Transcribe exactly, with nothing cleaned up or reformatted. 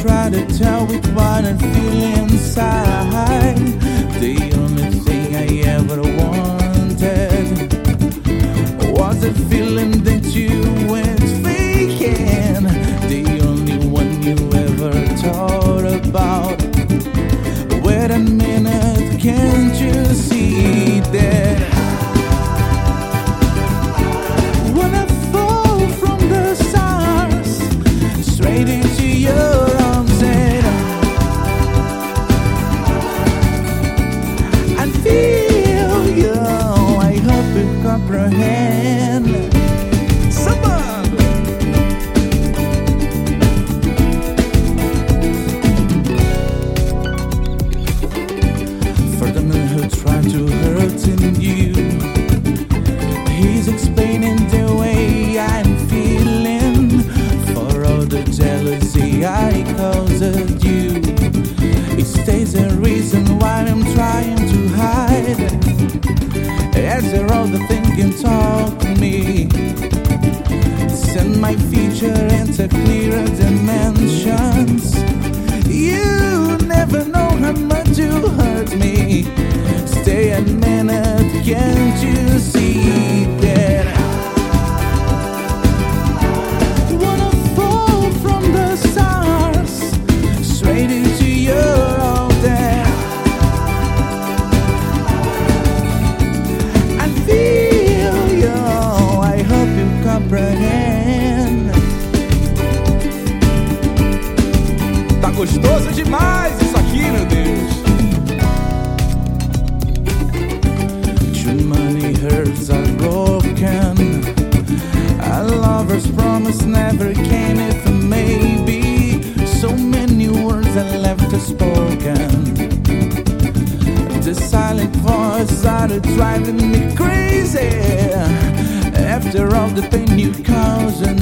try to tell with what I feel inside. The only thing I ever wanted was the feeling that you went faking. The only one you ever thought about. Wait a minute, can't you see that? When I fall from the stars straight into your arms, and I feel you, I hope you comprehend. Someone for the man who tried to hurt in you, he's explaining the way I'm feeling. For all the jealousy I caused you, it stays a reason why I'm trying to hide. After all the thinking taught me, send my future into clearer dimensions. You never know how much you hurt me. Stay a minute, can't you see that? Wanna fall from the stars straight into your altar. I feel you, I hope you comprehend. Tá gostoso demais isso aqui, meu Deus. Too many hearts are broken. A lover's promise never came if maybe. So many words are left unspoken. The silent voice started driving me crazy. After all the pain you caused